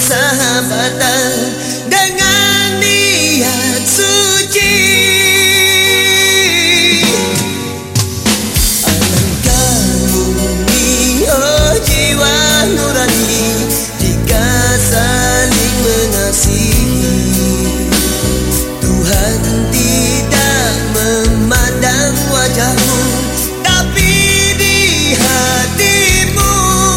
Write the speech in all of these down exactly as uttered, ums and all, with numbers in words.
persahabatan dengan niat suci. Alangkah murni oh jiwa nurani jika saling mengasihi. Tuhan tidak memandang wajahmu, tapi di hatimu.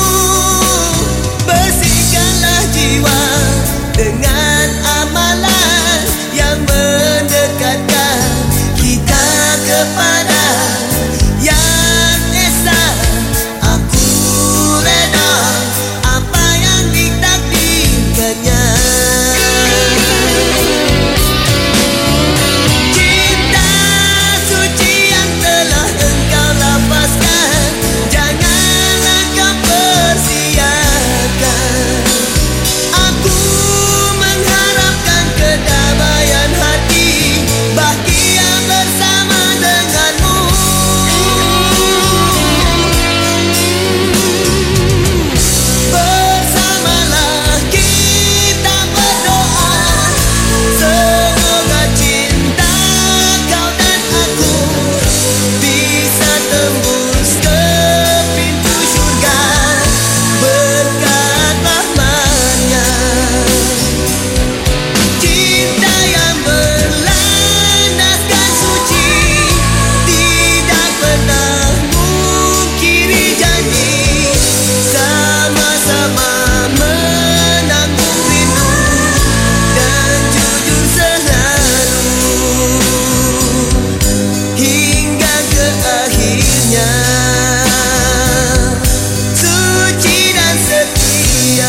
Bersihkanlah jiwa dengan amalan yang mendekatkan kita kepada Yang Esa. Aku reda apa yang ditakdirkannya. Cinta suci yang telah engkau lapaskan, janganlah kau persiakan. Aku mengharapkan kedamaian hati, bahagia bersama denganmu. Bersamalah kita berdoa, semoga cinta kau dan aku bisa tembus ke pintu syurga berkat rahmat-Nya. Cinta yang berlandaskan suci, tidak pernah mungkiri janji, sama-sama menanggung rindu dan jujur selalu hingga ke akhirnya. Suci dan setia.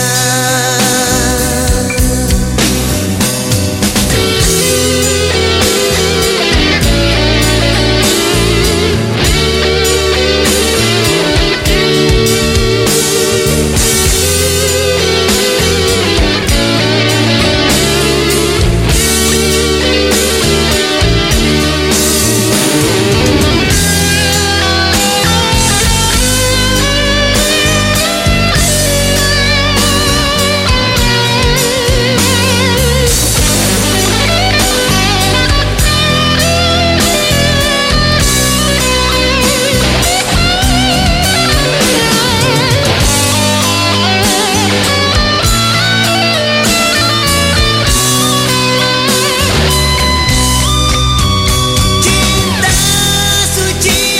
Cinta suci